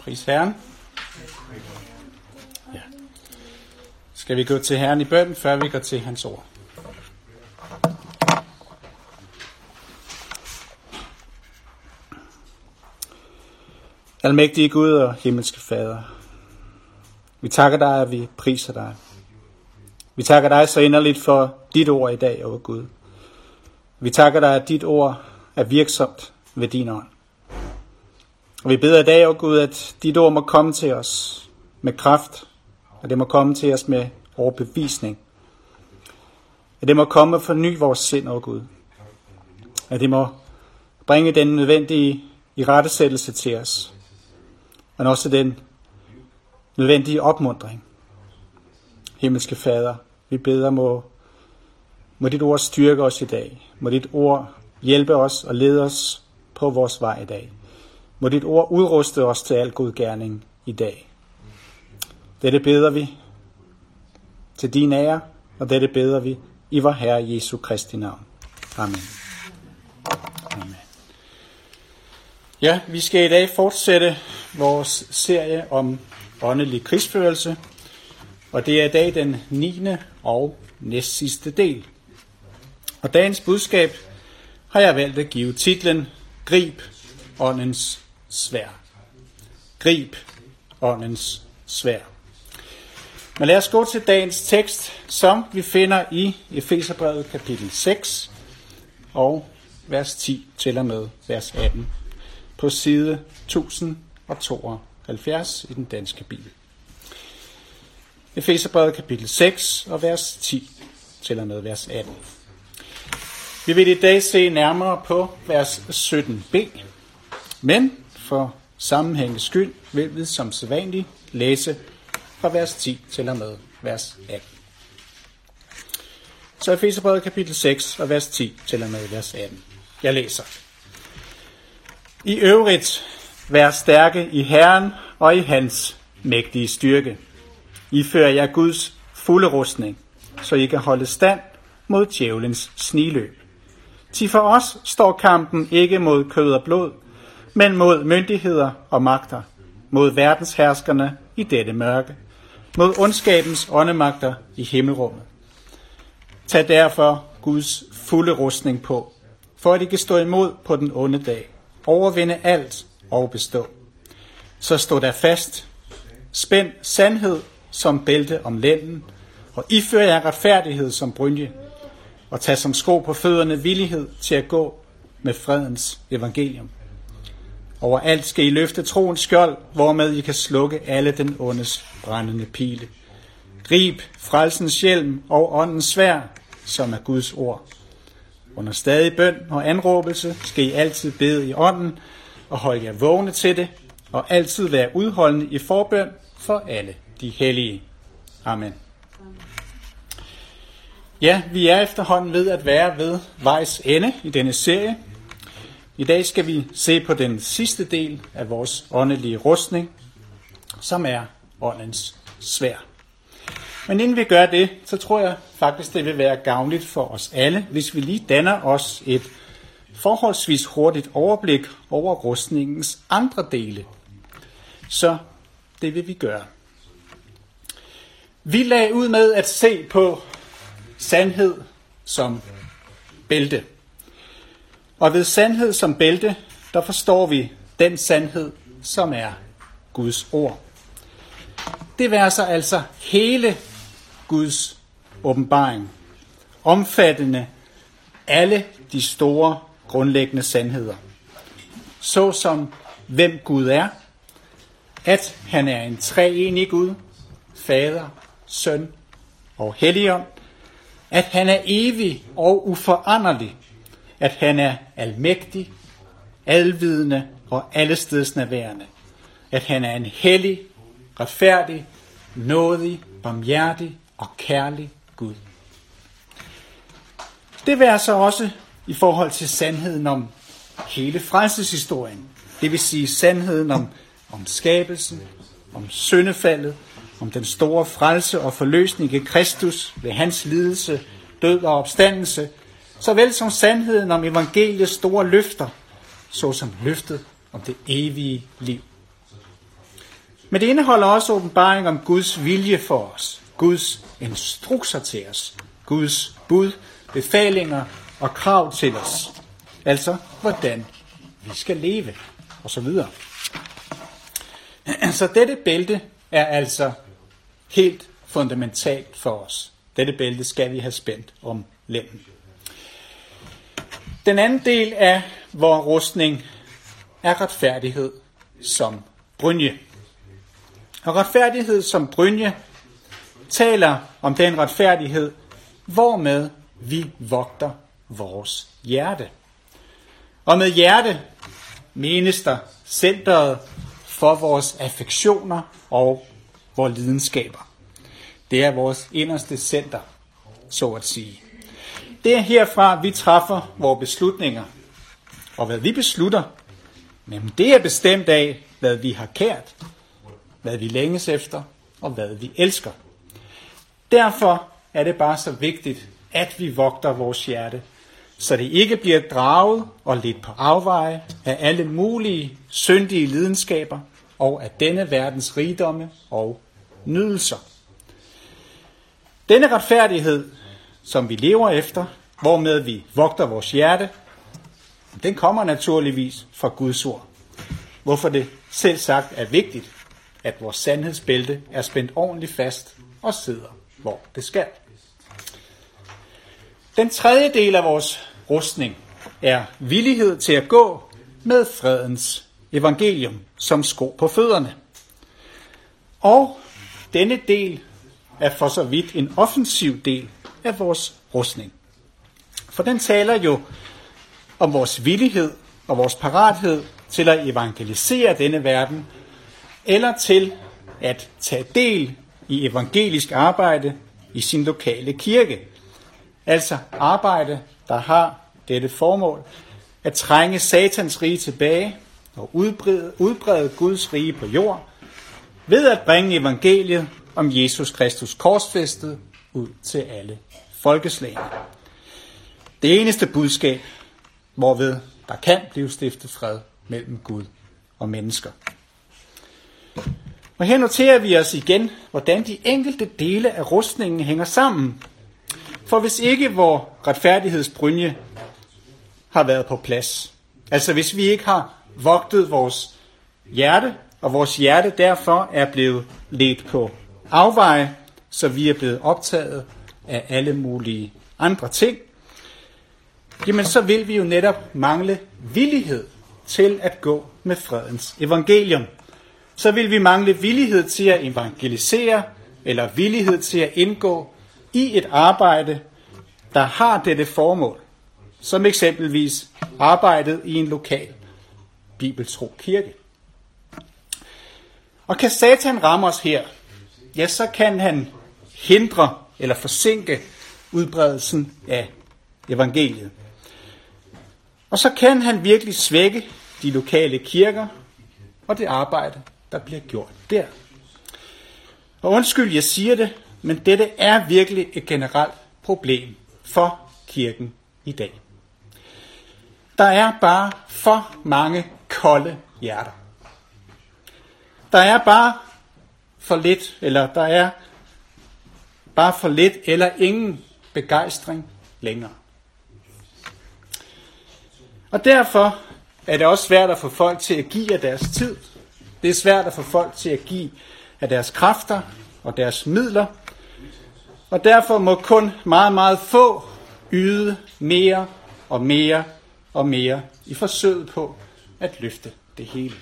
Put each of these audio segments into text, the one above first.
Pris Herren. Ja. Skal vi gå til Herren i bøn, før vi går til hans ord? Almægtige Gud og himmelske Fader, vi takker dig, og vi priser dig. Vi takker dig så inderligt for dit ord i dag, åh Gud. Vi takker dig, at dit ord er virksomt ved din ånd. Og vi beder i dag, åh Gud, at dit ord må komme til os med kraft, og det må komme til os med overbevisning. At det må komme og forny vores sind, åh Gud. At det må bringe den nødvendige irettesættelse til os, men også den nødvendige opmuntring. Himmelske Fader, vi beder, må dit ord styrke os i dag. Må dit ord hjælpe os og lede os på vores vej i dag. Må dit ord udruste os til al god gerning i dag. Dette beder vi til din ære, og dette beder vi i vor Herre Jesu Kristi navn. Amen. Amen. Ja, vi skal i dag fortsætte vores serie om åndelig krigsførelse, og det er i dag den 9. og næstsidste del. Og dagens budskab har jeg valgt at give titlen Grib åndens sværd. Grib åndens sværd. Men lad os gå til dagens tekst, som vi finder i Efeserbrevet kapitel 6 og vers 10 til og med vers 18 på side 1072 i den danske bibel. Efeserbrevet kapitel 6 og vers 10 til og med vers 18. Vi vil i dag se nærmere på vers 17b, men for sammenhængens skyld vil vi som sædvanligt læse fra vers 10 til og med vers 18. Så Efeserbrevet kapitel 6 og vers 10 til og med vers 18. Jeg læser. I øvrigt, vær stærke i Herren og i hans mægtige styrke. Ifører jer Guds fulde rustning, så I kan holde stand mod djævelens sniløb. Til for os står kampen ikke mod kød og blod, men mod myndigheder og magter, mod verdensherskerne i dette mørke, mod ondskabens åndemagter i himmelrummet. Tag derfor Guds fulde rustning på, for at I kan stå imod på den onde dag, overvinde alt og bestå. Så stå der fast, spænd sandhed som bælte om lænden, og ifør jer retfærdighed som brynje, og tag som sko på fødderne villighed til at gå med fredens evangelium. Overalt skal I løfte troens skjold, hvormed I kan slukke alle den ondes brændende pile. Grib frelsens hjelm og åndens sværd, som er Guds ord. Under stadig bøn og anråbelse skal I altid bede i ånden, og holde jer vågne til det, og altid være udholdende i forbøn for alle de hellige. Amen. Ja, vi er efterhånden ved at være ved vejs ende i denne serie. I dag skal vi se på den sidste del af vores åndelige rustning, som er åndens sværd. Men inden vi gør det, så tror jeg faktisk, det vil være gavnligt for os alle, hvis vi lige danner os et forholdsvis hurtigt overblik over rustningens andre dele. Så det vil vi gøre. Vi lagde ud med at se på sandhed som bælte. Og ved sandhed som bælte, der forstår vi den sandhed, som er Guds ord. Det vil altså hele Guds åbenbaring, omfattende alle de store grundlæggende sandheder. Såsom hvem Gud er, at han er en treenig Gud, Fader, Søn og Helligånd, at han er evig og uforanderlig, at han er almægtig, alvidende og allestedsnærværende, at han er en hellig, retfærdig, nådig, barmhjertig og kærlig Gud. Det vil så også i forhold til sandheden om hele frelseshistorien, det vil sige sandheden om skabelsen, om syndefaldet, om den store frelse og forløsning i Kristus ved hans lidelse, død og opstandelse, såvel som sandheden om evangeliets store løfter, såsom løftet om det evige liv. Men det indeholder også åbenbaring om Guds vilje for os, Guds instrukser til os, Guds bud, befalinger og krav til os. Altså, hvordan vi skal leve, og så videre. Så dette bælte er altså helt fundamentalt for os. Dette bælte skal vi have spændt om lænden. Den anden del af vores rustning er retfærdighed som brynje. Og retfærdighed som brynje taler om den retfærdighed, hvormed vi vogter vores hjerte. Og med hjerte menes der centret for vores affektioner og vores lidenskaber. Det er vores inderste center, så at sige. Det er herfra, vi træffer vores beslutninger. Og hvad vi beslutter, men det er bestemt af, hvad vi har kært, hvad vi længes efter og hvad vi elsker. Derfor er det bare så vigtigt, at vi vogter vores hjerte, så det ikke bliver draget og lidt på afveje af alle mulige syndige lidenskaber og af denne verdens rigdomme og nydelser. Denne retfærdighed, som vi lever efter, hvormed vi vogter vores hjerte, den kommer naturligvis fra Guds ord. Hvorfor det selv sagt er vigtigt, at vores sandhedsbælte er spændt ordentligt fast og sidder, hvor det skal. Den tredje del af vores rustning er villighed til at gå med fredens evangelium som sko på fødderne. Og denne del er for så vidt en offensiv del af vores rustning. For den taler jo om vores villighed og vores parathed til at evangelisere denne verden, eller til at tage del i evangelisk arbejde i sin lokale kirke. Altså arbejde, der har dette formål at trænge Satans rige tilbage og udbrede Guds rige på jord, ved at bringe evangeliet om Jesus Kristus korsfæstet ud til alle folkeslagene. Det eneste budskab, hvorved der kan blive stiftet fred mellem Gud og mennesker. Og her noterer vi os igen, hvordan de enkelte dele af rustningen hænger sammen. For hvis ikke vor retfærdighedsbrynje har været på plads, altså hvis vi ikke har vogtet vores hjerte, og vores hjerte derfor er blevet ledt på afveje, så vi er blevet optaget af alle mulige andre ting, jamen så vil vi jo netop mangle villighed til at gå med fredens evangelium. Så vil vi mangle villighed til at evangelisere, eller villighed til at indgå i et arbejde, der har dette formål, som eksempelvis arbejdet i en lokal bibeltro kirke. Og kan Satan ramme os her, ja, så kan han hindre eller forsinke udbredelsen af evangeliet. Og så kan han virkelig svække de lokale kirker og det arbejde, der bliver gjort der. Og undskyld, jeg siger det, men dette er virkelig et generelt problem for kirken i dag. Der er bare for mange kolde hjerter. Der er bare for lidt, eller ingen begejstring længere. Og derfor er det også svært at få folk til at give af deres tid. Det er svært at få folk til at give af deres kræfter og deres midler. Og derfor må kun meget, meget få yde mere og mere og mere i forsøget på at løfte det hele.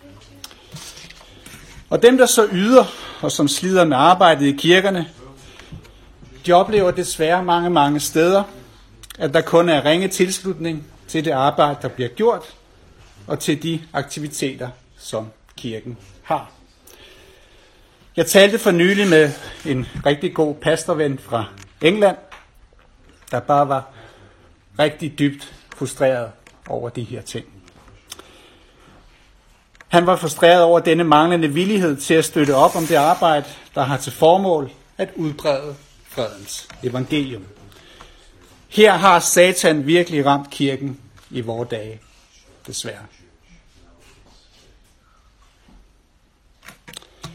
Og dem, der så yder og som slider med arbejdet i kirkerne, de oplever desværre mange steder, at der kun er ringe tilslutning til det arbejde, der bliver gjort, og til de aktiviteter, som kirken har. Jeg talte for nylig med en rigtig god pastorven fra England, der bare var rigtig dybt frustreret over de her ting. Han var frustreret over denne manglende villighed til at støtte op om det arbejde, der har til formål at udbrede fredens evangelium. Her har Satan virkelig ramt kirken i vore dage, desværre.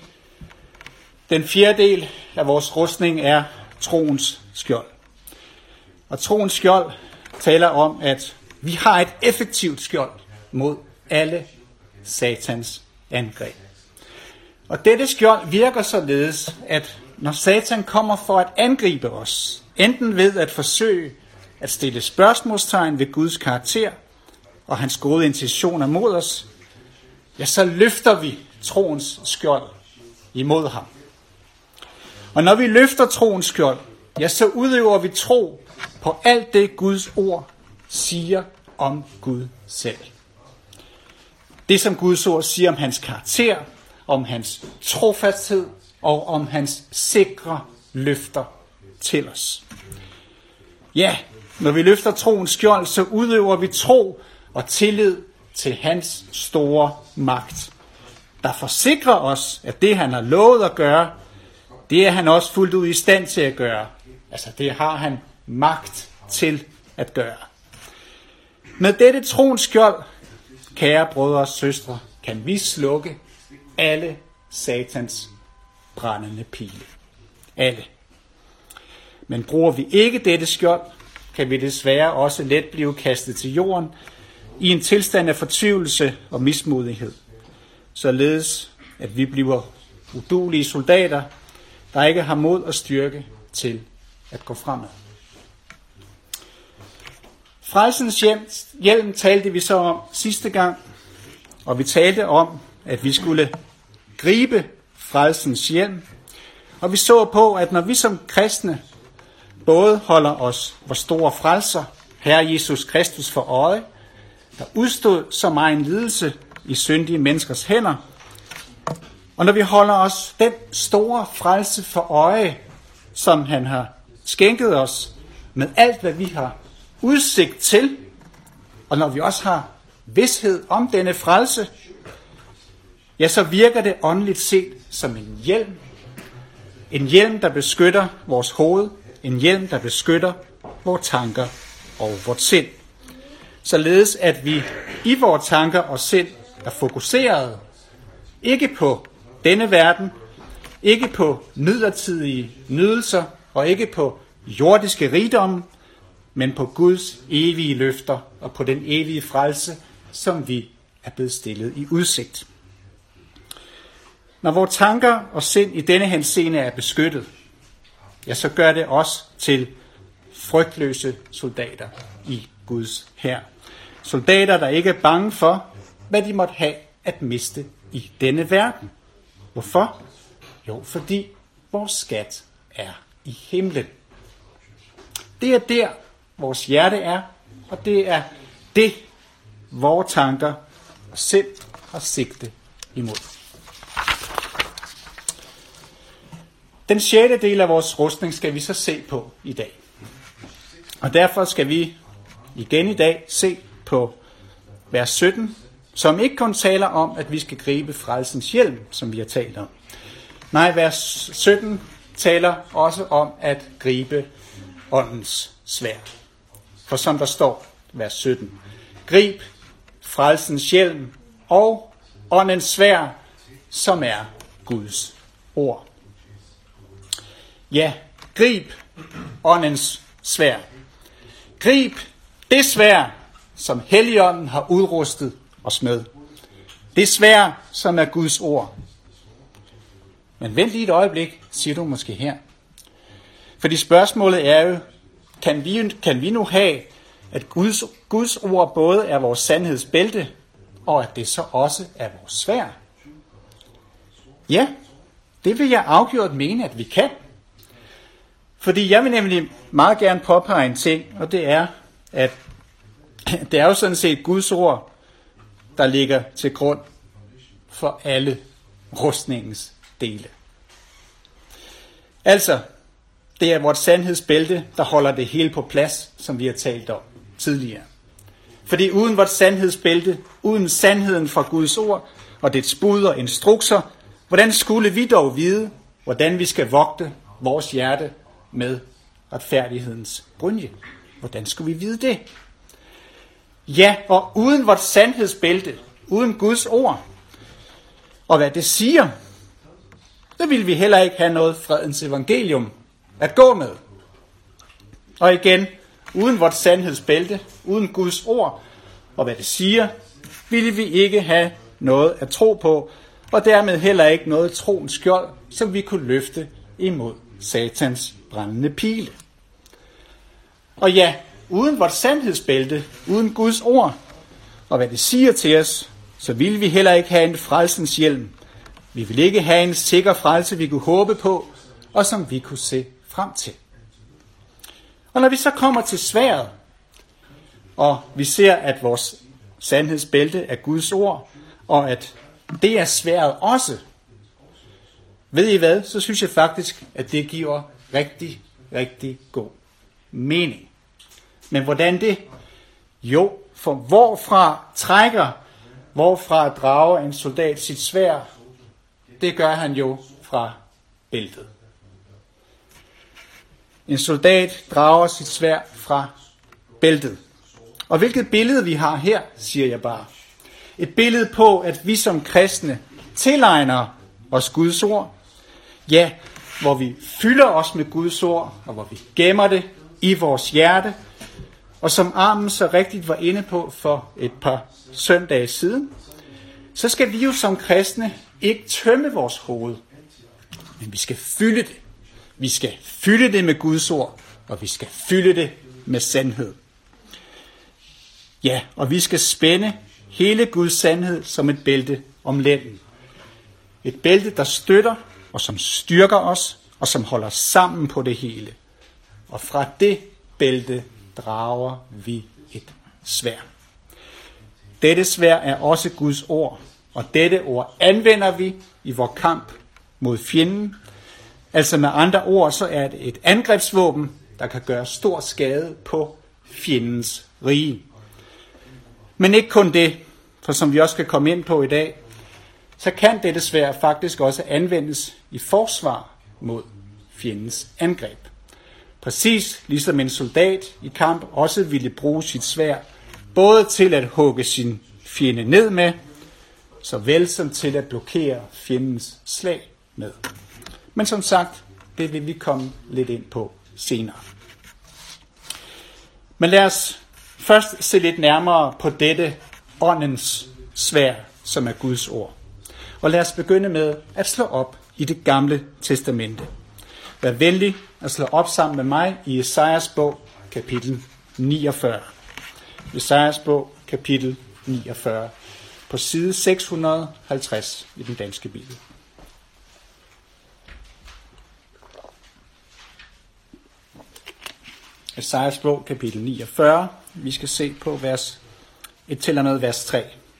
Den fjerde del af vores rustning er troens skjold. Og troens skjold taler om, at vi har et effektivt skjold mod alle Satans angreb. Og dette skjold virker således, at når Satan kommer for at angribe os, enten ved at forsøge at stille spørgsmålstegn ved Guds karakter og hans gode intentioner mod os, ja, så løfter vi troens skjold imod ham. Og når vi løfter troens skjold, ja, så udøver vi tro på alt det Guds ord siger om Gud selv. Det som Guds ord siger om hans karakter, om hans trofasthed og om hans sikre løfter til os. Ja, når vi løfter troens skjold, så udøver vi tro og tillid til hans store magt, der forsikrer os, at det han har lovet at gøre, det er han også fuldt ud i stand til at gøre. Altså det har han magt til at gøre. Med dette troens skjold, kære brødre og søstre, kan vi slukke alle Satans brændende pile. Alle. Men bruger vi ikke dette skjold, kan vi desværre også let blive kastet til jorden i en tilstand af fortvivlelse og mismodighed, således at vi bliver uduelige soldater, der ikke har mod og styrke til at gå fremad. Frelsens hjelm talte vi så om sidste gang, og vi talte om, at vi skulle gribe frelsens hjelm, og vi så på, at når vi som kristne både holder os vor store frelser, Herre Jesus Kristus, for øje, der udstod så meget en lidelse i syndige menneskers hænder, og når vi holder os den store frelse for øje, som han har skænket os med alt, hvad vi har udsigt til, og når vi også har vished om denne frelse, ja, så virker det åndeligt set som en hjelm. En hjelm, der beskytter vores hoved. En hjelm, der beskytter vores tanker og vores sind. Således at vi i vores tanker og sind er fokuseret ikke på denne verden, ikke på midlertidige nydelser og ikke på jordiske rigdomme, men på Guds evige løfter og på den evige frelse, som vi er blevet stillet i udsigt. Når vores tanker og sind i denne henseende er beskyttet, ja, så gør det os til frygtløse soldater i Guds hær. Soldater, der ikke er bange for, hvad de måtte have at miste i denne verden. Hvorfor? Jo, fordi vores skat er i himlen. Det er der, vores hjerte er, og det er det, vores tanker og sind har sigte imod. Den sjette del af vores rustning skal vi så se på i dag. Og derfor skal vi igen i dag se på vers 17, som ikke kun taler om, at vi skal gribe frelsens hjelm, som vi har talt om. Nej, vers 17 taler også om at gribe åndens sværd. For som der står, vers 17, grib frelsens hjelm og åndens sværd, som er Guds ord. Ja, grib åndens sværd. Grib det sværd, som Helligånden har udrustet os med. Det sværd, som er Guds ord. Men vent lige et øjeblik, siger du måske her. Fordi spørgsmålet er jo, kan vi nu have, at Guds ord både er vores sandhedsbælte, og at det så også er vores sværd? Ja, det vil jeg afgjort mene, at vi kan. Fordi jeg vil nemlig meget gerne påpege en ting, og det er, at det er jo sådan set Guds ord, der ligger til grund for alle rustningens dele. Altså, det er vores sandhedsbælte, der holder det hele på plads, som vi har talt om tidligere. Fordi uden vores sandhedsbælte, uden sandheden fra Guds ord og dets bud og instrukser, hvordan skulle vi dog vide, hvordan vi skal vogte vores hjerte med retfærdighedens brynje? Hvordan skulle vi vide det? Ja, og uden vores sandhedsbælte, uden Guds ord, og hvad det siger, så ville vi heller ikke have noget fredens evangelium at gå med. Og igen, uden vores sandhedsbælte, uden Guds ord og hvad det siger, ville vi ikke have noget at tro på, og dermed heller ikke noget troens skjold, som vi kunne løfte imod Satans brændende pile. Og ja, uden vores sandhedsbælte, uden Guds ord og hvad det siger til os, så ville vi heller ikke have en frelsens hjelm. Vi ville ikke have en sikker frelse, vi kunne håbe på, og som vi kunne se frem til. Og når vi så kommer til sværdet, og vi ser, at vores sandhedsbælte er Guds ord, og at det er sværdet også, ved I hvad, så synes jeg faktisk, at det giver rigtig, rigtig god mening. Men hvordan det? Jo, for hvorfra drager en soldat sit sværd? Det gør han jo fra bæltet. En soldat drager sit sværd fra bæltet. Og hvilket billede vi har her, siger jeg bare. Et billede på, at vi som kristne tilegner os Guds ord. Ja, hvor vi fylder os med Guds ord, og hvor vi gemmer det i vores hjerte. Og som Armen så rigtigt var inde på for et par søndage siden, så skal vi jo som kristne ikke tømme vores hoved, men vi skal fylde det. Vi skal fylde det med Guds ord, og vi skal fylde det med sandhed. Ja, og vi skal spænde hele Guds sandhed som et bælte om lænden. Et bælte, der støtter, og som styrker os, og som holder sammen på det hele. Og fra det bælte drager vi et sværd. Dette sværd er også Guds ord, og dette ord anvender vi i vores kamp mod fjenden. Altså med andre ord, så er det et angrebsvåben, der kan gøre stor skade på fjendens rige. Men ikke kun det, for som vi også skal komme ind på i dag, så kan dette sværd faktisk også anvendes i forsvar mod fjendens angreb. Præcis ligesom en soldat i kamp også ville bruge sit sværd, både til at hugge sin fjende ned med, såvel som til at blokere fjendens slag med. Men som sagt, det vil vi komme lidt ind på senere. Men lad os først se lidt nærmere på dette åndens sværd, som er Guds ord. Og lad os begynde med at slå op i det gamle testamente. Vær venlig at slå op sammen med mig i Esajas bog, kapitel 49. Esajas bog, kapitel 49, på side 650 i den danske bibel. Esajas bog, kapitel 49. Vi skal se på vers 1 til og med vers 3.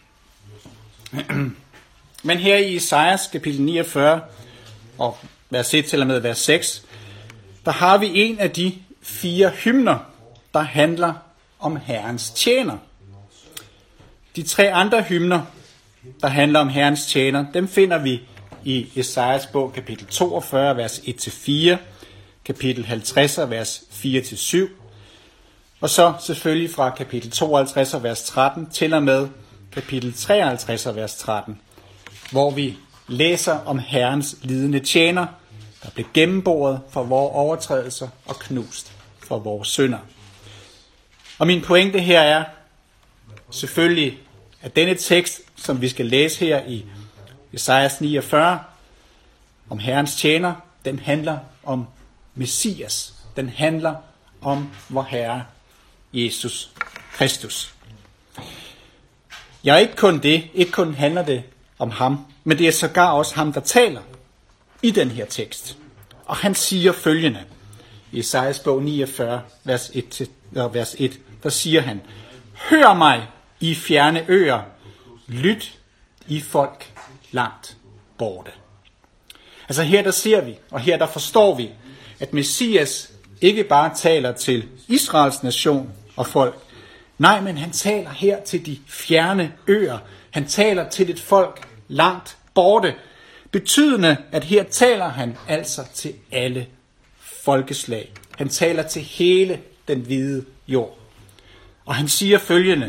Men her i Esajas kapitel 49, og vers 1 til og med vers 6, der har vi en af de 4 hymner, der handler om Herrens tjener. De 3 andre hymner, der handler om Herrens tjener, dem finder vi i Esajas bog, kapitel 42, vers 1-4, kapitel 50, vers 4-7, og så selvfølgelig fra kapitel 52, vers 13 til og med kapitel 53, vers 13, hvor vi læser om Herrens lidende tjener, der blev gennemboret for vores overtrædelser og knust for vores synder. Og min pointe her er selvfølgelig, at denne tekst, som vi skal læse her i Esajas 49, om Herrens tjener, den handler om Messias. Den handler om vor Herre Jesus Kristus. Ja, ikke kun handler det om ham, men det er sågar også ham, der taler i den her tekst. Og han siger følgende i Esajas bog 49, vers 1, der siger han: Hør mig, I fjerne øer, lyt, I folk langt borte. Altså her der ser vi, og her der forstår vi, at Messias ikke bare taler til Israels nation og folk. Nej, men han taler her til de fjerne øer. Han taler til et folk langt borte. Betydende, at her taler han altså til alle folkeslag. Han taler til hele den hvide jord. Og han siger følgende.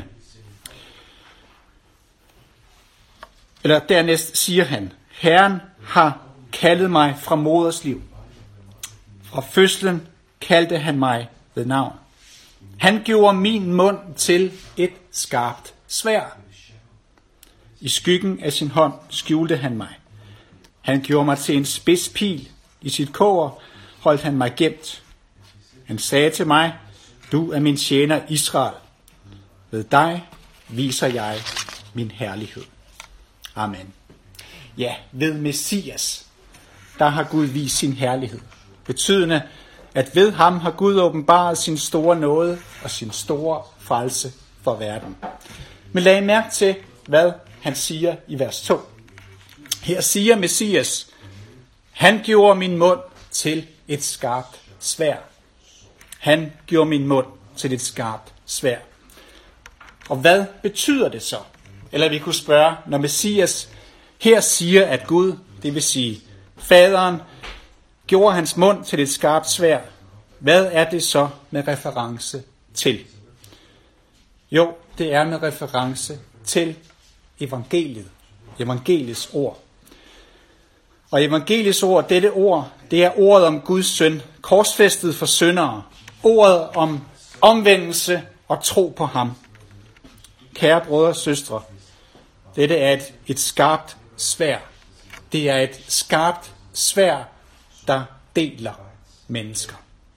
Eller dernæst siger han: Herren har kaldede mig fra moders liv. Fra fødslen kaldte han mig ved navn. Han gjorde min mund til et skarpt sværd. I skyggen af sin hånd skjulte han mig. Han gjorde mig til en spids pil. I sit kogger holdt han mig gemt. Han sagde til mig, du er min tjener Israel. Ved dig viser jeg min herlighed. Amen. Ja, ved Messias, der har Gud vist sin herlighed. Betydende, at ved ham har Gud åbenbaret sin store nåde og sin store frelse for verden. Men lag mærke til, hvad han siger i vers 2. Her siger Messias, han gjorde min mund til et skarpt sværd. Han gjorde min mund til et skarpt sværd. Og hvad betyder det så? Eller vi kunne spørge, når Messias her siger, at Gud, det vil sige faderen, gjorde hans mund til et skarpt sværd. Hvad er det så med reference til? Jo, det er med reference til evangeliet. Evangeliets ord. Og evangeliets ord, dette ord, det er ordet om Guds søn, korsfæstet for syndere. Ordet om omvendelse og tro på ham. Kære brødre og søstre, dette er et skarpt sværd. Det er et skarpt sværd, der deler mennesker.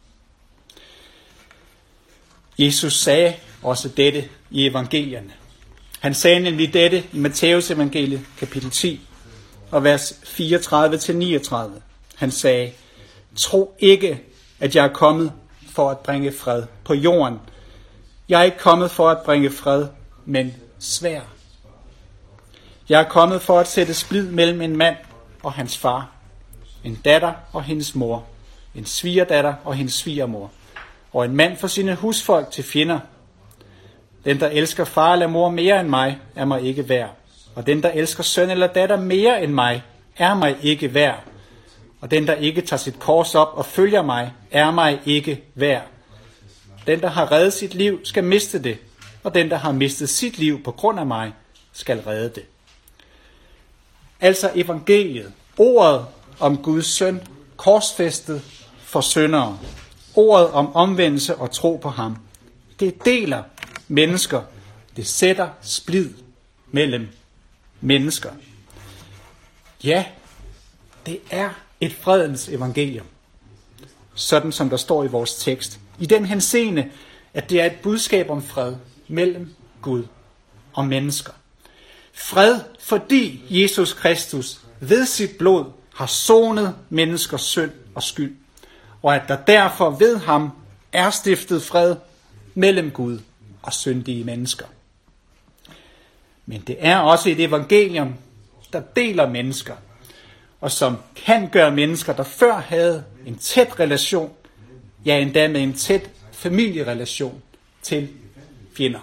Jesus sagde også dette i evangelierne. Han sagde nemlig dette i Matthæus evangeliet, kapitel 10, og vers 34-39. Han sagde, tro ikke, at jeg er kommet for at bringe fred på jorden. Jeg er ikke kommet for at bringe fred, men sværd. Jeg er kommet for at sætte splid mellem en mand og hans far, en datter og hendes mor, en svigerdatter og hendes svigermor, og en mand for sine husfolk til fjender. Den, der elsker far eller mor mere end mig, er mig ikke værd. Og den, der elsker søn eller datter mere end mig, er mig ikke værd. Og den, der ikke tager sit kors op og følger mig, er mig ikke værd. Den, der har reddet sit liv, skal miste det. Og den, der har mistet sit liv på grund af mig, skal redde det. Altså evangeliet, ordet om Guds søn, korsfæstet for syndere. Ordet om omvendelse og tro på ham. Det deler mennesker. Det sætter splid mellem mennesker. Ja, det er et fredens evangelium. Sådan som der står i vores tekst. I den henseende, at det er et budskab om fred mellem Gud og mennesker. Fred, fordi Jesus Kristus ved sit blod har sonet menneskers synd og skyld, og at der derfor ved ham er stiftet fred mellem Gud og syndige mennesker. Men det er også et evangelium, der deler mennesker, og som kan gøre mennesker, der før havde en tæt relation, ja endda med en tæt familierelation, til fjender.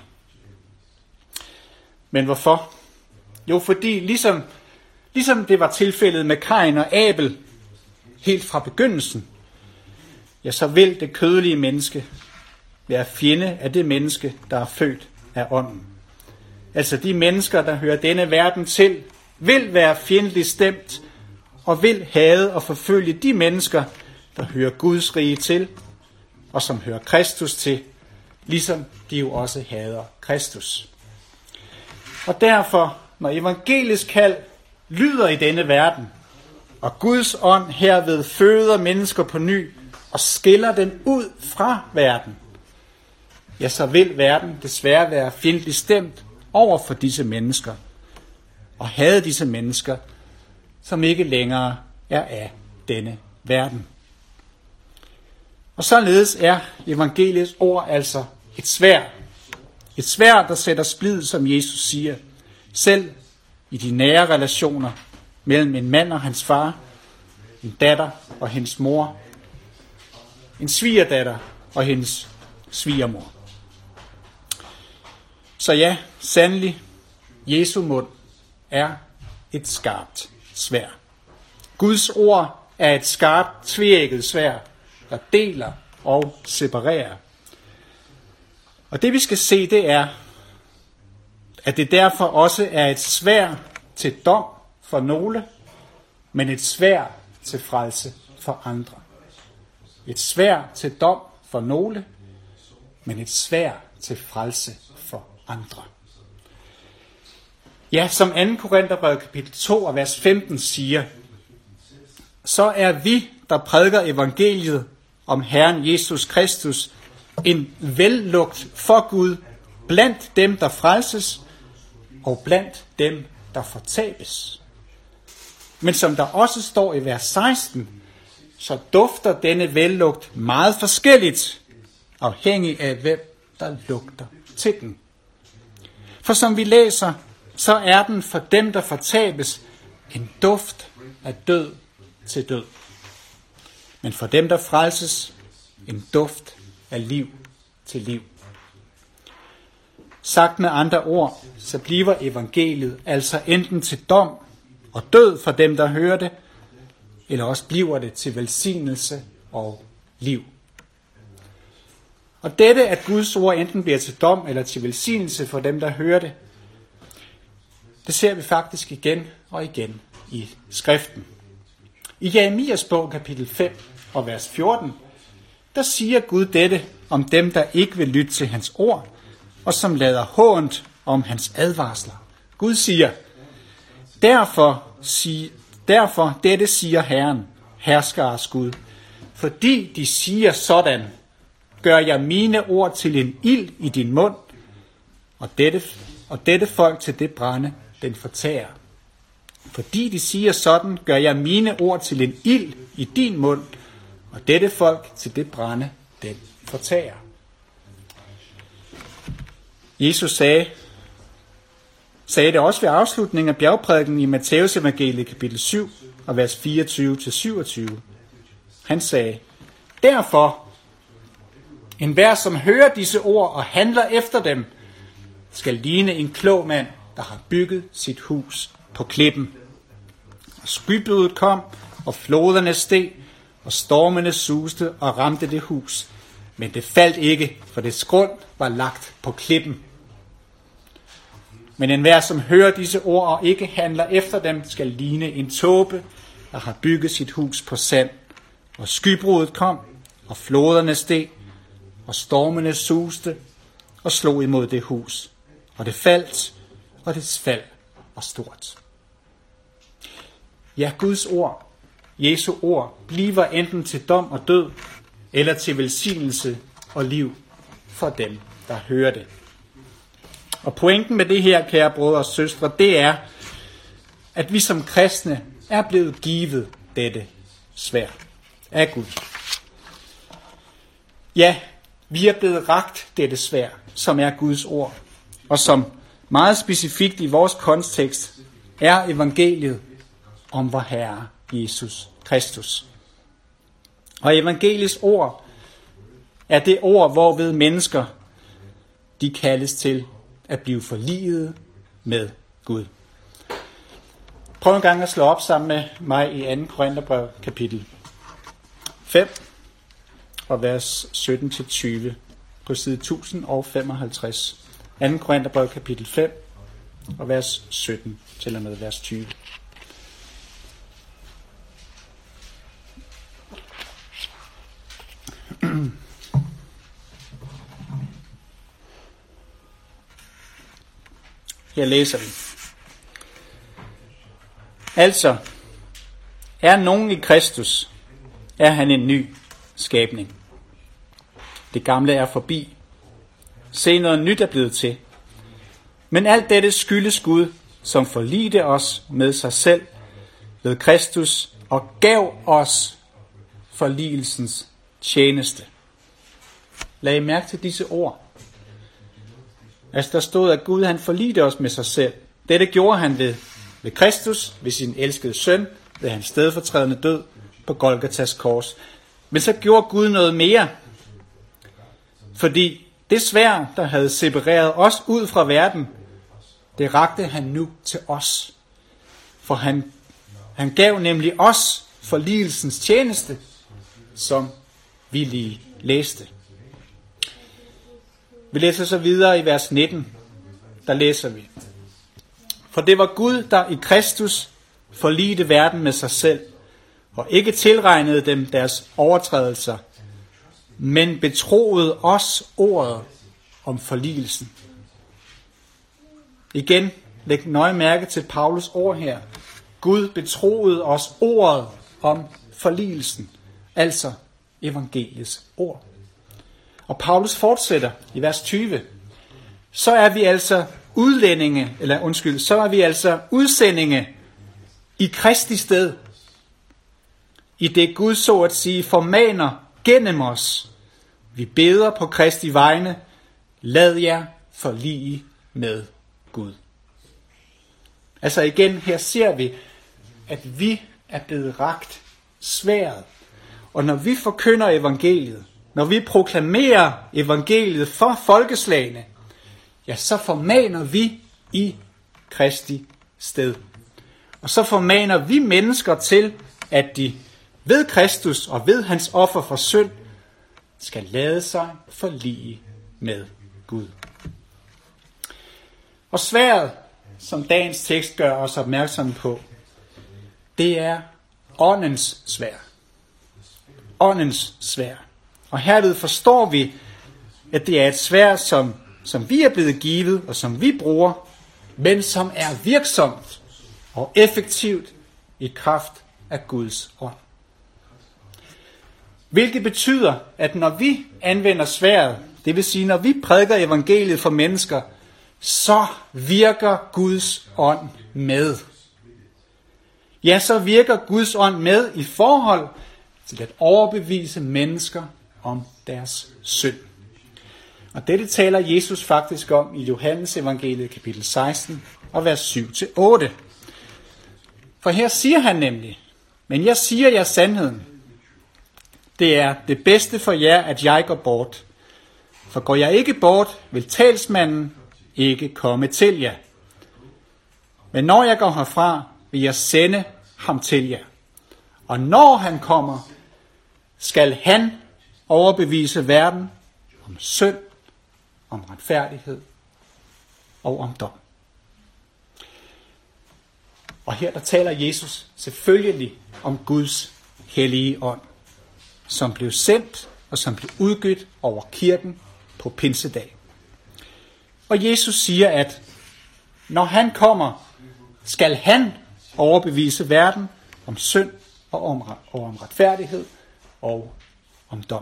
Men hvorfor? Jo, fordi ligesom det var tilfældet med Kain og Abel helt fra begyndelsen, ja, så vil det kødelige menneske være fjende af det menneske, der er født af ånden. Altså de mennesker, der hører denne verden til, vil være fjendtligt stemt og vil hade og forfølge de mennesker, der hører Guds rige til og som hører Kristus til, ligesom de jo også hader Kristus. Og derfor, når evangelisk kald lyder i denne verden, og Guds ånd herved føder mennesker på ny og skiller den ud fra verden, ja, så vil verden desværre være fjendtligt stemt over for disse mennesker, og hade disse mennesker, som ikke længere er af denne verden. Og således er evangeliets ord altså et sværd. Et sværd, der sætter splid, som Jesus siger, selv i de nære relationer mellem en mand og hans far, en datter og hendes mor, en svigerdatter og hendes svigermor. Så ja, sandelig, Jesu mund er et skarpt sværd. Guds ord er et skarpt, tveægget sværd, der deler og separerer. Og det vi skal se, det er, at det derfor også er et sværd til dom for nogle, men et sværd til frelse for andre. Et sværd til dom for nogle, men et sværd til frelse for andre. Ja, som 2. Korintherbrev kapitel 2 og vers 15 siger, så er vi, der prædiker evangeliet om Herren Jesus Kristus, en vellugt for Gud blandt dem, der frelses, og blandt dem, der fortabes. Men som der også står i vers 16, så dufter denne vellugt meget forskelligt, afhængig af hvem, der lugter til den. For som vi læser, så er den for dem, der fortabes, en duft af død til død. Men for dem, der frelses, en duft af liv til liv. Sagt med andre ord, så bliver evangeliet altså enten til dom og død for dem, der hører det, eller også bliver det til velsignelse og liv. Og dette, at Guds ord enten bliver til dom eller til velsignelse for dem, der hører det, det ser vi faktisk igen og igen i skriften. I Jeremias bog kapitel 5 og vers 14, der siger Gud dette om dem, der ikke vil lytte til hans ord, og som lader hånt om hans advarsler. Gud siger, derfor dette siger Herren, herskares Gud, fordi de siger sådan, gør jeg mine ord til en ild i din mund, og dette folk til det brænde, den fortærer. Fordi de siger sådan, gør jeg mine ord til en ild i din mund, og dette folk til det brænde, den fortærer. Jesus sagde det også ved afslutningen af bjergprædiken i Matthæus evangeliet kapitel 7 og vers 24-27. Han sagde, derfor, enhver som hører disse ord og handler efter dem, skal ligne en klog mand, der har bygget sit hus på klippen. Og skybruddet kom, og floderne steg, og stormene suste og ramte det hus. Men det faldt ikke, for dets grund var lagt på klippen. Men enhver som hører disse ord og ikke handler efter dem, skal ligne en tåbe, der har bygget sit hus på sand. Og skybruddet kom, og floderne steg, og stormene suste og slog imod det hus. Og det faldt, og dets fald var stort. Ja, Guds ord, Jesu ord, bliver enten til dom og død, eller til velsignelse og liv for dem, der hører det. Og pointen med det her, kære brødre og søstre, det er, at vi som kristne er blevet givet dette sværd af Gud. Ja, vi er blevet rakt dette sværd, som er Guds ord, og som meget specifikt i vores kontekst er evangeliet om vor Herre Jesus Kristus. Og evangeliets ord er det ord, hvorved mennesker de kaldes til at blive forliget med Gud. Prøv en gang at slå op sammen med mig i 2. Korintherbrev kapitel 5 og vers 17-20 på side 1055. 2. Korintherbrev kapitel 5 og vers 17 til og med vers 20. Her læser vi. Altså, er nogen i Kristus, er han en ny skabning. Det gamle er forbi. Se, noget nyt er blevet til. Men alt dette skyldes Gud, som forlidte os med sig selv ved Kristus og gav os forligelsens tjeneste. Lad I mærke til disse ord. Altså der stod, at Gud han forlidte os med sig selv. Dette gjorde han ved Kristus, ved sin elskede søn, ved hans stedfortrædende død på Golgatas kors. Men så gjorde Gud noget mere. Fordi det sværd, der havde separeret os ud fra verden, det rakte han nu til os. For han gav nemlig os forligelsens tjeneste, som vi lige læste. Vi læser så videre i vers 19. Der læser vi. For det var Gud, der i Kristus forlidte verden med sig selv, og ikke tilregnede dem deres overtrædelser, men betroede os ordet om forligelsen. Igen, læg nøje mærke til Paulus ord her. Gud betroede os ordet om forligelsen, altså evangeliets ord. Og Paulus fortsætter i vers 20. Så er vi altså udsendinge i Kristi sted, i det Gud så at sige formaner gennem os. Vi beder på Kristi vegne, lad jer forlige med Gud. Altså igen, her ser vi, at vi er blevet rakt sværdet. Og når vi forkynder evangeliet, når vi proklamerer evangeliet for folkeslagene, ja, så formaner vi i Kristi sted. Og så formaner vi mennesker til, at de ved Kristus og ved hans offer for synd, skal lade sig forlige med Gud. Og sværdet, som dagens tekst gør os opmærksom på, det er åndens sværd. Åndens sværd. Og herved forstår vi, at det er et sværd, som vi er blevet givet, og som vi bruger, men som er virksomt og effektivt i kraft af Guds ånd. Hvilket betyder, at når vi anvender sværdet, det vil sige, når vi prædiker evangeliet for mennesker, så virker Guds ånd med. Ja, så virker Guds ånd med i forhold til at overbevise mennesker om deres synd. Og dette taler Jesus faktisk om i Johannes evangeliet kapitel 16 og vers 7-8. For her siger han nemlig, men jeg siger jer sandheden. Det er det bedste for jer, at jeg går bort. For går jeg ikke bort, vil talsmanden ikke komme til jer. Men når jeg går herfra, vil jeg sende ham til jer. Og når han kommer, skal han overbevise verden om synd, om retfærdighed og om dom. Og her der taler Jesus selvfølgelig om Guds hellige ånd, som blev sendt og som blev udgivet over kirken på pinsedag. Og Jesus siger, at når han kommer, skal han overbevise verden om synd og om retfærdighed og om dom.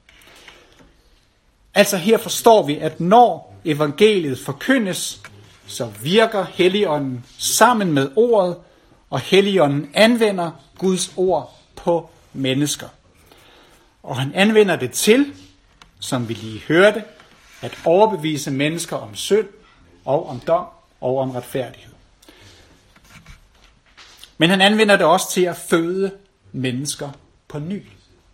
Altså her forstår vi, at når evangeliet forkyndes, så virker Helligånden sammen med ordet, og Helligånden anvender Guds ord på mennesker. Og han anvender det til, som vi lige hørte, at overbevise mennesker om synd og om dom og om retfærdighed. Men han anvender det også til at føde mennesker på ny.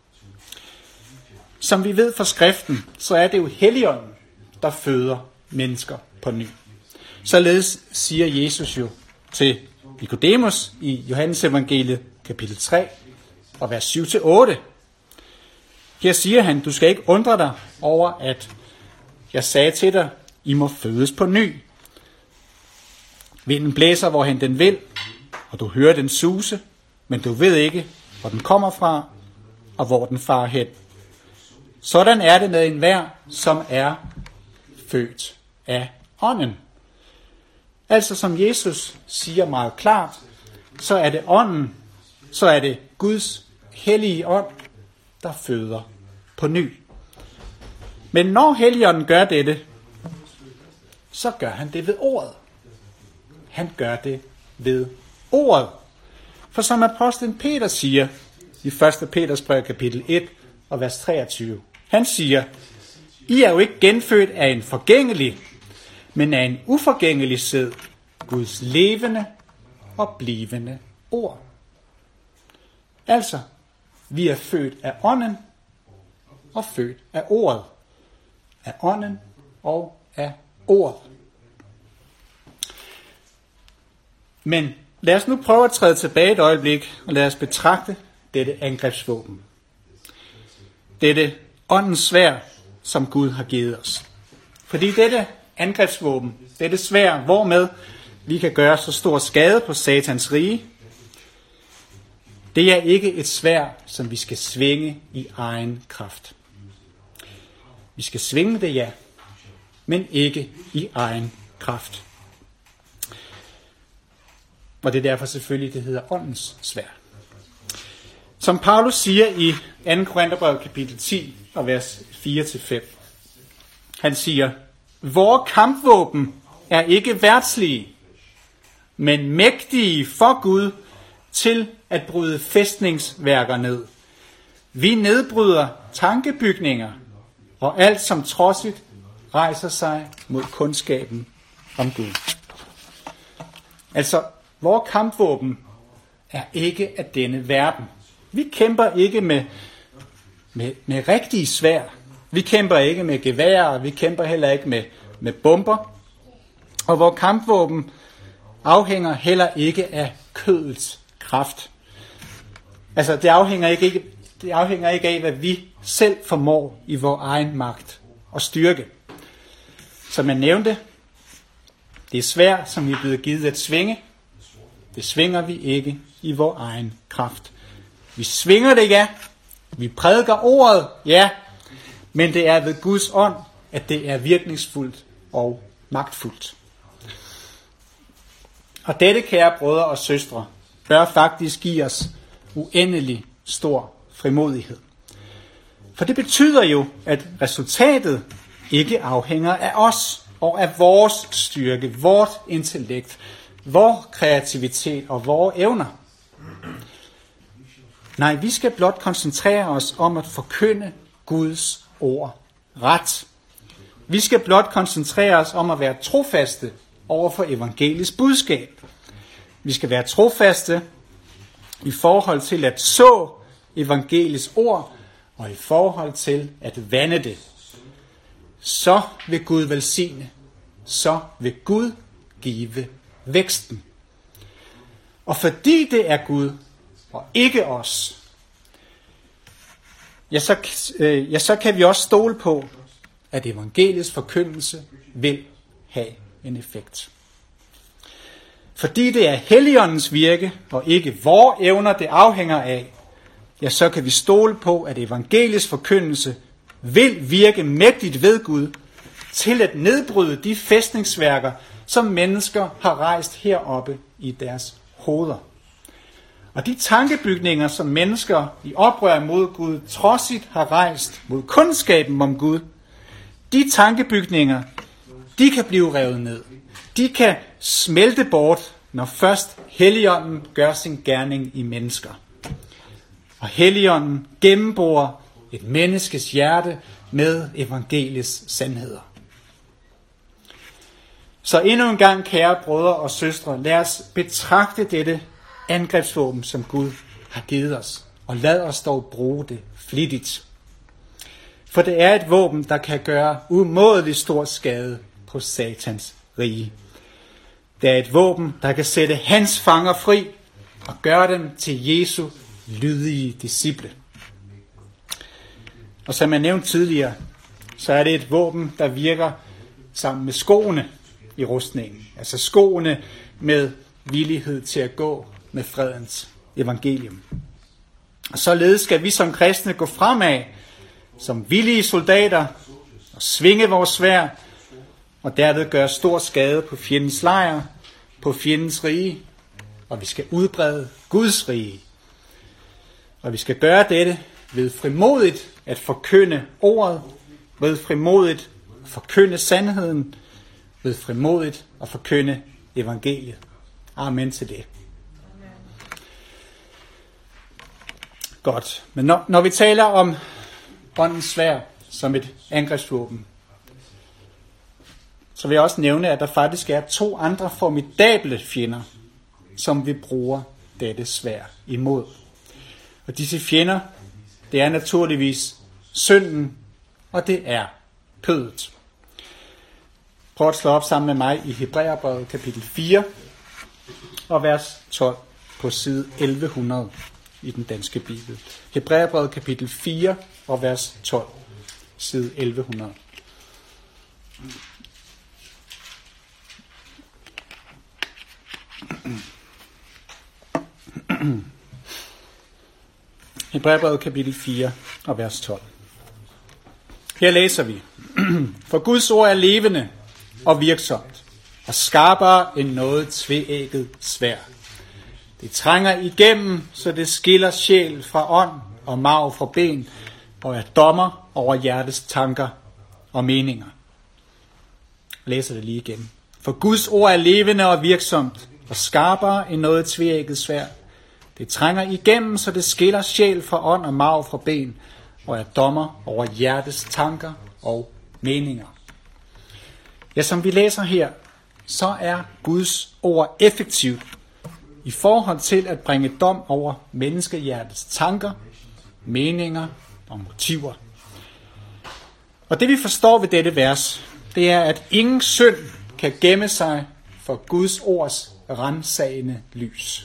Som vi ved fra skriften, så er det jo Helligånden, der føder mennesker på ny. Således siger Jesus jo til Nikodemus i Johannes evangeliet kapitel 3 og vers 7-8. Her siger han, du skal ikke undre dig over, at jeg sagde til dig, I må fødes på ny. Vinden blæser, hvorhen den vil, og du hører den suse, men du ved ikke, hvor den kommer fra, og hvor den farer hen. Sådan er det med enhver, som er født af ånden. Altså som Jesus siger meget klart, så er det ånden, så er det Guds hellige ånd, der føder på ny. Men når Helligånden gør dette, så gør han det ved ordet. Han gør det ved ordet. For som apostlen Peter siger i 1. Peters brev kapitel 1 og vers 23, han siger, I er jo ikke genfødt af en forgængelig, men af en uforgængelig sæd, Guds levende og blivende ord. Altså, vi er født af ånden og født af ordet. Af ånden og af ordet. Men lad os nu prøve at træde tilbage et øjeblik, og lad os betragte dette angrebsvåben. Dette åndens sværd, som Gud har givet os. Fordi dette angrebsvåben, dette sværd, hvormed vi kan gøre så stor skade på Satans rige, Det er ikke et sværd, som vi skal svinge i egen kraft. Vi skal svinge det, ja, men ikke i egen kraft. Og det er derfor selvfølgelig, det hedder åndens sværd. Som Paulus siger i 2. Korintherbrev kapitel 10 og vers 4-5. Han siger, vores kampvåben er ikke verdslige, men mægtige for Gud til at bryde fæstningsværker ned. Vi nedbryder tankebygninger og alt som trodsigt rejser sig mod kundskaben om Gud. Altså, vores kampvåben er ikke af denne verden. Vi kæmper ikke med rigtige sværd. Vi kæmper ikke med geværer, vi kæmper heller ikke med bomber. Og vores kampvåben afhænger heller ikke af kødets kraft. Altså, det afhænger ikke af, hvad vi selv formår i vores egen magt og styrke. Som jeg nævnte, det er svært, som vi er blevet givet at svinge. Det svinger vi ikke i vores egen kraft. Vi svinger det, ja. Vi prædiker ordet, ja. Men det er ved Guds ånd, at det er virkningsfuldt og magtfuldt. Og dette, kære brødre og søstre, bør faktisk give os uendelig stor frimodighed. For det betyder jo, at resultatet ikke afhænger af os og af vores styrke, vort intellekt, vores kreativitet og vores evner. Nej, vi skal blot koncentrere os om at forkynde Guds ord ret. Vi skal blot koncentrere os om at være trofaste over for evangeliets budskab. Vi skal være trofaste i forhold til at så evangeliets ord og i forhold til at vande det. Så vil Gud velsigne. Så vil Gud give væksten. Og fordi det er Gud og ikke os, så kan vi også stole på, at evangeliets forkyndelse vil have en effekt. Fordi det er Helligåndens virke og ikke vores evner, det afhænger af, så kan vi stole på, at evangeliets forkyndelse vil virke mægtigt ved Gud til at nedbryde de fæstningsværker, som mennesker har rejst heroppe i deres hoveder. Og de tankebygninger, som mennesker i oprør mod Gud trodsigt har rejst mod kundskaben om Gud, de tankebygninger, de kan blive revet ned. De kan smelte bort, når først Helligånden gør sin gerning i mennesker. Og Helligånden gennemborer et menneskes hjerte med evangeliets sandheder. Så endnu en gang, kære brødre og søstre, lad os betragte dette angrebsvåben, som Gud har givet os, og lad os dog bruge det flittigt. For det er et våben, der kan gøre umådelig stor skade på Satans rige. Det er et våben, der kan sætte hans fanger fri og gøre dem til Jesu lydige disciple. Og som jeg nævnte tidligere, så er det et våben, der virker sammen med skoene i rustningen. Altså skoene med villighed til at gå med fredens evangelium. Og således skal vi som kristne gå fremad som villige soldater og svinge vores sværd og derved gøre stor skade på fjendens lejr, på fjendens rige, og vi skal udbrede Guds rige. Og vi skal gøre dette ved frimodigt at forkynde ordet, ved frimodigt at forkynde sandheden, ved frimodigt at forkynde evangeliet. Amen til det. Godt. Men når vi taler om åndens sværd som et angrebsvåben, så vil jeg også nævne, at der faktisk er 2 andre formidable fjender, som vi bruger dette sværd imod. Og disse fjender, det er naturligvis synden, og det er kødet. Prøv at slå op sammen med mig i Hebræerbrevet kapitel 4 og vers 12 på side 1100 i den danske bibel. Hebræerbrevet kapitel 4 og vers 12, side 1100. Hebræerbrevet kapitel 4 og vers 12. Her læser vi: For Guds ord er levende og virksomt, og skarpere end noget tveægget sværd. Det trænger igennem, så det skiller sjæl fra ånd og marv fra ben, og er dommer over hjertets tanker og meninger. Jeg læser det lige igen. For Guds ord er levende og virksomt, og skarpere end noget tveægget sværd. Det trænger igennem, så det skiller sjæl fra ånd og marv fra ben, og er dommer over hjertets tanker og meninger. Ja, som vi læser her, så er Guds ord effektivt i forhold til at bringe dom over menneskehjertets tanker, meninger og motiver. Og det vi forstår ved dette vers, det er, at ingen synd kan gemme sig for Guds ords ransagende lys.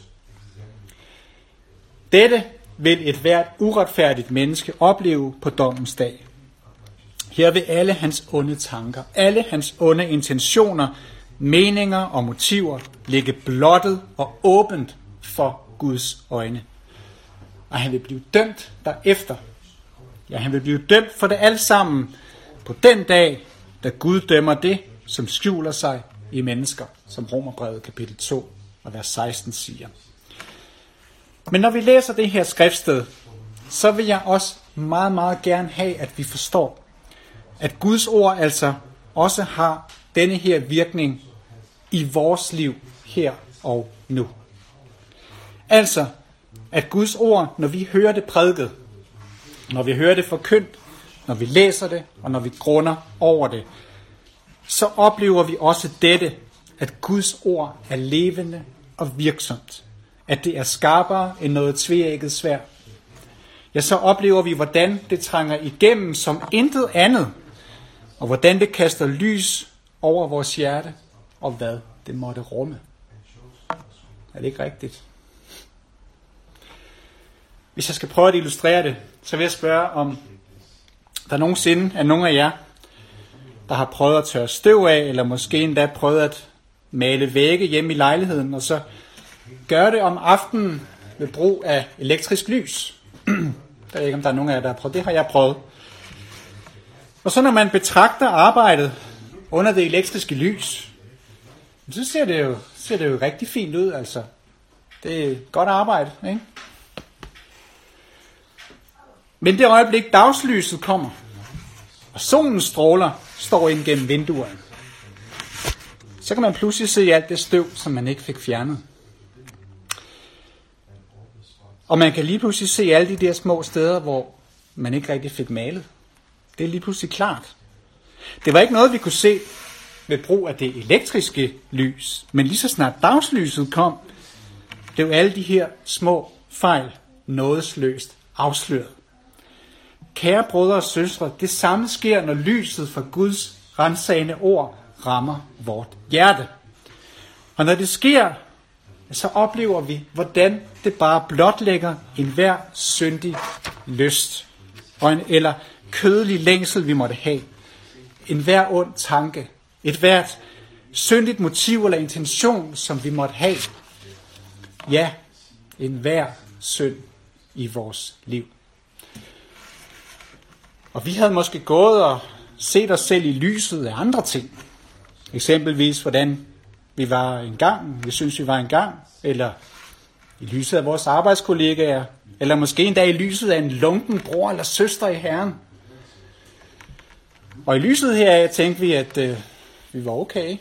Dette vil et hvert uretfærdigt menneske opleve på dommens dag. Her vil alle hans onde tanker, alle hans onde intentioner, meninger og motiver ligge blottet og åbent for Guds øjne. Og han vil blive dømt derefter. Ja, han vil blive dømt for det alt sammen på den dag, da Gud dømmer det, som skjuler sig i mennesker, som Romerbrevet kapitel 2 og vers 16 siger. Men når vi læser det her skriftsted, så vil jeg også meget, meget gerne have, at vi forstår, at Guds ord altså også har denne her virkning i vores liv her og nu. Altså, at Guds ord, når vi hører det prædiket, når vi hører det forkyndt, når vi læser det, og når vi grunder over det, så oplever vi også dette, at Guds ord er levende og virksomt. At det er skarpere end noget tveægget sværd. Ja, så oplever vi, hvordan det trænger igennem som intet andet, og hvordan det kaster lys over vores hjerte, og hvad det måtte rumme. Er det ikke rigtigt? Hvis jeg skal prøve at illustrere det, så vil jeg spørge, om der nogensinde er nogen af jer, der har prøvet at tørre støv af, eller måske endda prøvet at male vægge hjemme i lejligheden, og så gør det om aftenen ved brug af elektrisk lys. Jeg ved ikke, om der er nogen af jer, der har prøvet. Det har jeg prøvet. Og så når man betragter arbejdet under det elektriske lys, så ser det jo rigtig fint ud, altså. Det er godt arbejde, ikke? Men det øjeblik dagslyset kommer, og solens stråler står ind gennem vinduerne, så kan man pludselig se alt det støv, som man ikke fik fjernet. Og man kan lige pludselig se alle de der små steder, hvor man ikke rigtig fik malet. Det er lige pludselig klart. Det var ikke noget, vi kunne se ved brug af det elektriske lys. Men lige så snart dagslyset kom, blev alle de her små fejl nådesløst afsløret. Kære brødre og søstre, det samme sker, når lyset fra Guds ransagende ord rammer vort hjerte. Og når det sker, så oplever vi, hvordan det bare blotlægger enhver syndig lyst, eller kødelig længsel, vi måtte have. Enhver ond tanke, et hvert syndigt motiv eller intention, som vi måtte have. Ja, enhver synd i vores liv. Og vi havde måske gået og set os selv i lyset af andre ting. Eksempelvis, hvordan vi var engang, vi synes, vi var engang, eller i lyset af vores arbejdskollegaer, eller måske endda i lyset af en lunken bror eller søster i Herren. Og i lyset heraf tænkte vi, at vi var okay.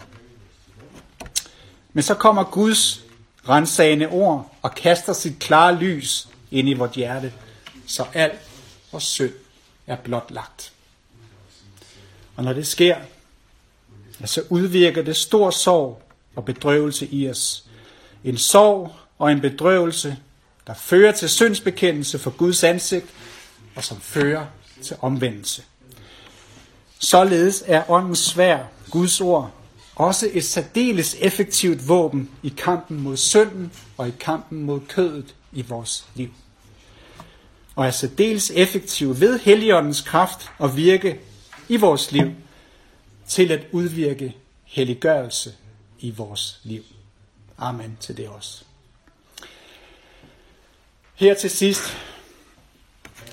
Men så kommer Guds ransagende ord og kaster sit klare lys ind i vort hjerte, så alt vores synd er blotlagt. Og når det sker, så udvirker det stor sorg og bedrøvelse i os. En sorg og en bedrøvelse, der fører til syndsbekendelse for Guds ansigt, og som fører til omvendelse. Således er åndens sværd, Guds ord, også et særdeles effektivt våben i kampen mod synden og i kampen mod kødet i vores liv. Og er særdeles effektiv ved Helligåndens kraft og virke i vores liv til at udvirke helliggørelse i vores liv. Amen til det også. Her til sidst,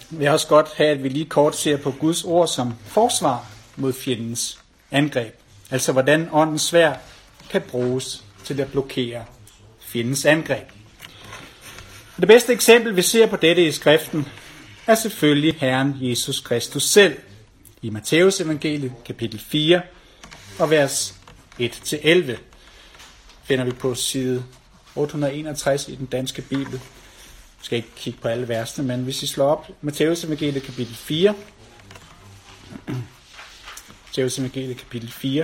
vil jeg også godt have, at vi lige kort ser på Guds ord som forsvar mod fjendens angreb. Altså hvordan åndens sværd kan bruges til at blokere fjendens angreb. Og det bedste eksempel, vi ser på dette i skriften, er selvfølgelig Herren Jesus Kristus selv. I Matteus evangeliet, kapitel 4, og vers 1-11, finder vi på side 861 i den danske bibel. Jeg skal ikke kigge på alle versene, men hvis I slår op Matteus evangeliet, kapitel 4, Matteus evangeliet, kapitel 4,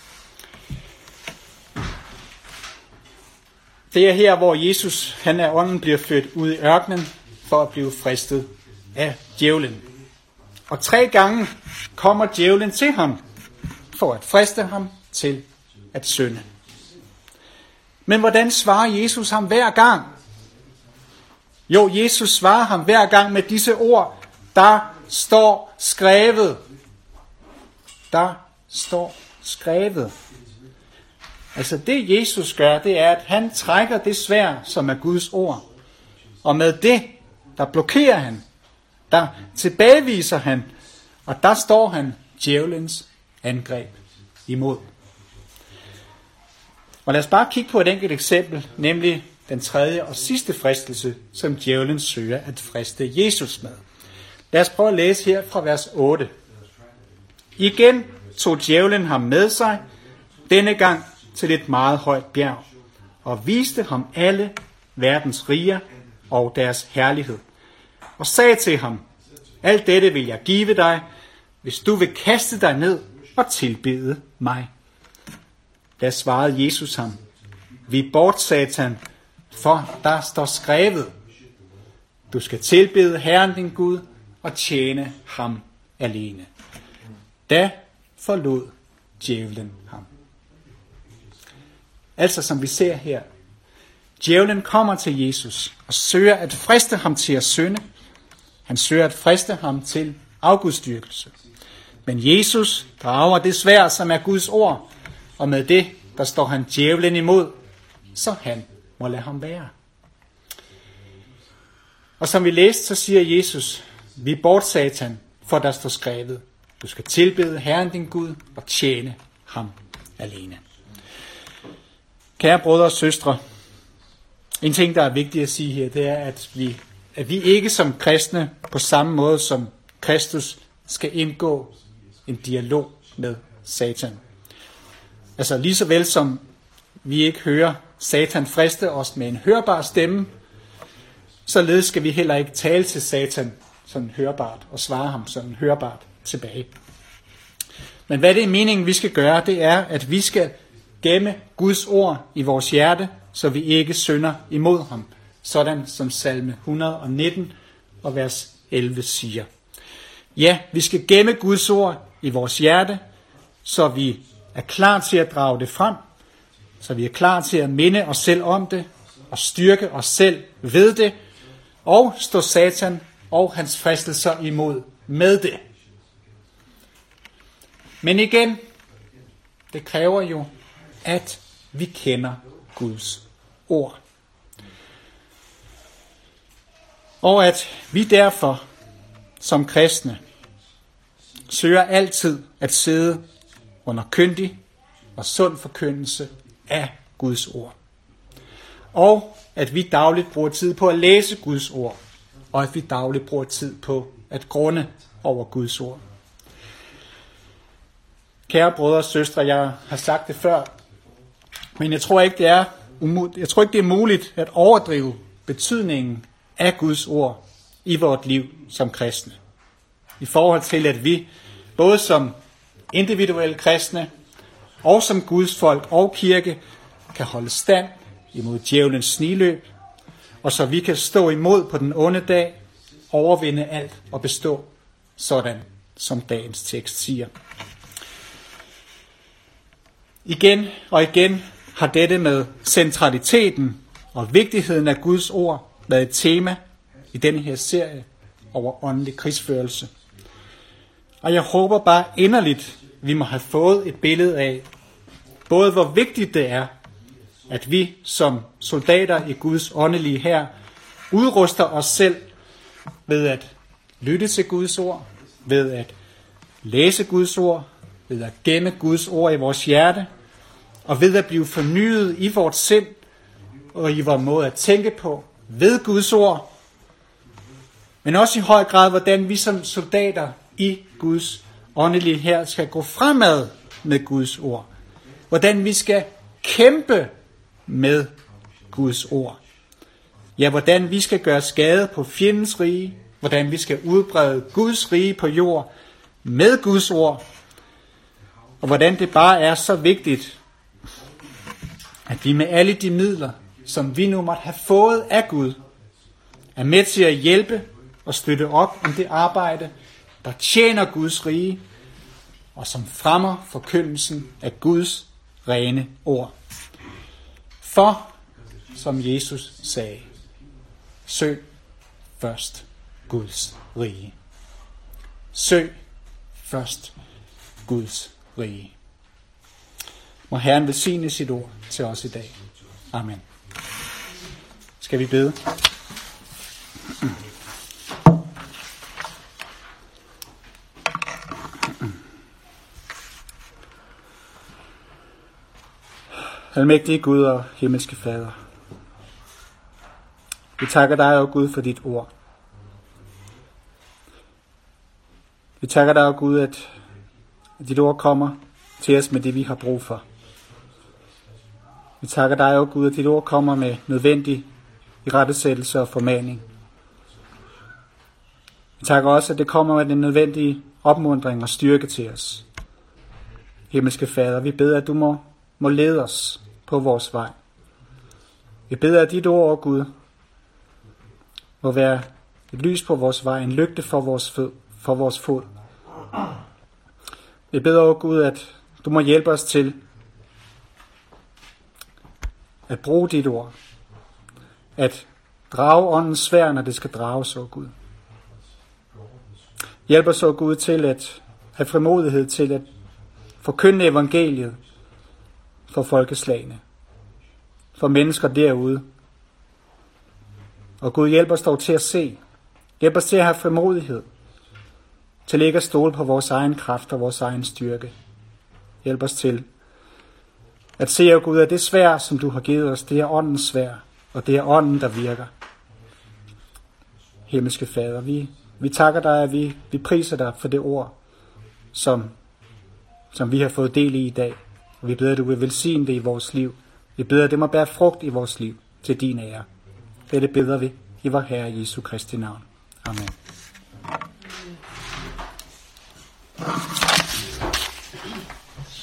det er her, hvor Jesus, han af ånden, bliver ført ud i ørkenen for at blive fristet af djævlen. Og 3 gange kommer djævlen til ham for at friste ham til at synde. Men hvordan svarer Jesus ham hver gang? Jo, Jesus svarer ham hver gang med disse ord: der står skrevet. Der står skrevet. Altså det Jesus gør, det er, at han trækker det sværd, som er Guds ord. Og med det, der blokerer han, der tilbageviser han, og der står han djævelens angreb imod. Og lad os bare kigge på et enkelt eksempel, nemlig den 3. og sidste fristelse, som djævlen søger at friste Jesus med. Lad os prøve at læse her fra vers 8. Igen tog djævlen ham med sig, denne gang til et meget højt bjerg, og viste ham alle verdens riger og deres herlighed, og sagde til ham: alt dette vil jeg give dig, hvis du vil kaste dig ned og tilbede mig. Da svarede Jesus ham: vi bort, Satan, for der står skrevet: du skal tilbede Herren din Gud og tjene ham alene. Da forlod djævlen ham. Altså som vi ser her, djævlen kommer til Jesus og søger at friste ham til at synde. Han søger at friste ham til afgudsdyrkelse. Men Jesus drager det sværd, som er Guds ord, og med det, der står han djævlen imod, så han må lade ham være. Og som vi læste, så siger Jesus: vi bort, Satan, for der står skrevet: du skal tilbede Herren din Gud og tjene ham alene. Kære brødre og søstre, en ting, der er vigtigt at sige her, det er, at vi ikke som kristne på samme måde som Kristus skal indgå en dialog med Satan. Altså lige så vel som vi ikke hører Satan friste os med en hørbar stemme, således skal vi heller ikke tale til Satan sådan hørbart og svare ham sådan hørbart tilbage. Men hvad det er meningen, vi skal gøre, det er, at vi skal gemme Guds ord i vores hjerte, så vi ikke synder imod ham, sådan som salme 119 og vers 11 siger. Ja, vi skal gemme Guds ord i vores hjerte, så vi er klar til at drage det frem, så vi er klar til at minde os selv om det, og styrke os selv ved det, og stå Satan og hans fristelser imod med det. Men igen, det kræver jo, at vi kender Guds ord. Og at vi derfor som kristne søger altid at sidde under kyndig og sund forkyndelse af Guds ord. Og at vi dagligt bruger tid på at læse Guds ord, og at vi dagligt bruger tid på at grunde over Guds ord. Kære brødre og søstre, jeg har sagt det før, men jeg tror ikke, det er muligt at overdrive betydningen af Guds ord i vort liv som kristne. I forhold til, at vi både som individuelle kristne og som Guds folk og kirke kan holde stand imod djævelens sniløb, og så vi kan stå imod på den onde dag, overvinde alt og bestå, sådan som dagens tekst siger. Igen og igen har dette med centraliteten og vigtigheden af Guds ord været et tema i denne her serie over åndelig krigsførelse. Og jeg håber bare inderligt, vi må have fået et billede af, både hvor vigtigt det er, at vi som soldater i Guds åndelige hær udruster os selv ved at lytte til Guds ord, ved at læse Guds ord, ved at gemme Guds ord i vores hjerte, og ved at blive fornyet i vores sind og i vores måde at tænke på ved Guds ord, men også i høj grad, hvordan vi som soldater i Guds åndelige hær skal gå fremad med Guds ord. Hvordan vi skal kæmpe med Guds ord. Ja, hvordan vi skal gøre skade på fjendens rige, hvordan vi skal udbrede Guds rige på jord med Guds ord, og hvordan det bare er så vigtigt, at vi med alle de midler, som vi nu måtte have fået af Gud, er med til at hjælpe og støtte op om det arbejde, der tjener Guds rige, og som fremmer forkyndelsen af Guds rene ord. For, som Jesus sagde, søg først Guds rige. Søg først Guds rige. Må Herren velsigne sit ord til os i dag. Amen. Skal vi bede? Almægtige Gud og himmelske Fader, vi takker dig, o Gud, for dit ord. Vi takker dig, o Gud, at dit ord kommer til os med det, vi har brug for. Vi takker dig, o Gud, at dit ord kommer med nødvendig irettesættelse og formaning. Vi takker også, at det kommer med den nødvendige opmuntring og styrke til os. Himmelske Fader, vi beder, at du må lede os på vores vej. Vi beder, at dit ord, Gud, må være et lys på vores vej, en lygte for vores fod. Vi beder, Gud, at du må hjælpe os til at bruge dit ord, at drage åndens sværd, når det skal drages, Gud. Hjælp os, Gud, til at have frimodighed til at forkynde evangeliet for folkeslagene, for mennesker derude. Og Gud, hjælp os dog til at se. Hjælp os til at have frimodighed, til ikke at stole på vores egen kraft og vores egen styrke. Hjælp os til at se, Gud, at det sværd, som du har givet os, det er åndens sværd, og det er ånden, der virker. Himmelske Fader, vi takker dig, og vi priser dig for det ord, som vi har fået del i dag. Og vi beder, at du vil velsigne det i vores liv. Vi beder, at det må bære frugt i vores liv til din ære. Dette beder vi i vor Herre Jesu Kristi navn. Amen.